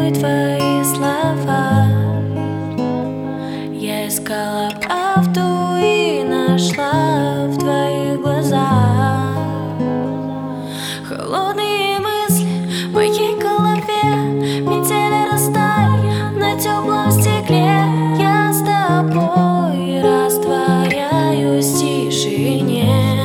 мной твои слова. Я искала правду и нашла в твоих глазах. Холодные мысли в моей голове, метели растаяли на теплом стекле. Я с тобой растворяюсь в тишине.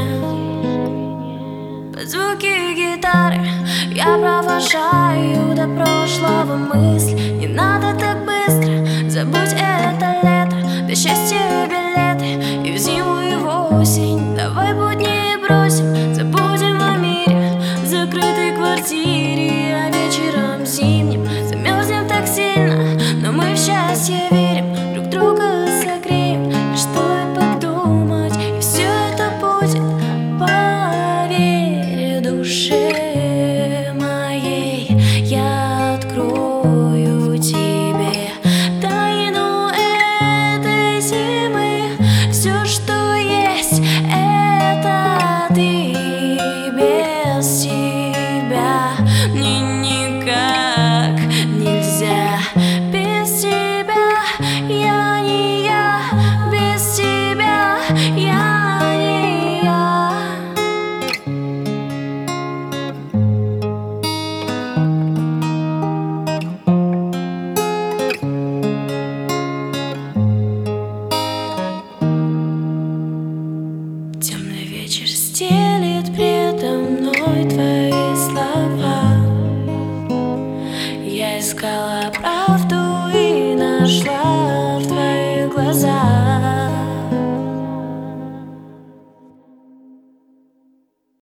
Под звуки гитары я провожаю до прошлого мысли. Не надо так быстро, забудь это лето, до счастья билеты и в зиму, и в осень. Давай будни бросим, забудем о мире в закрытой квартире. А вечером зимним замерзнем так сильно, но мы в счастье верим, друг друга согреем. Лишь стоит подумать, и все это будет. Поверь душе моей, я открою тебе тайну этой зимы. Все, что есть, это ты. Без тебя мне никак нельзя. Без тебя я не я. Без тебя я не я. Темный вечер стелит предо мной твои слова. Я искала правду и нашла в твоих глазах.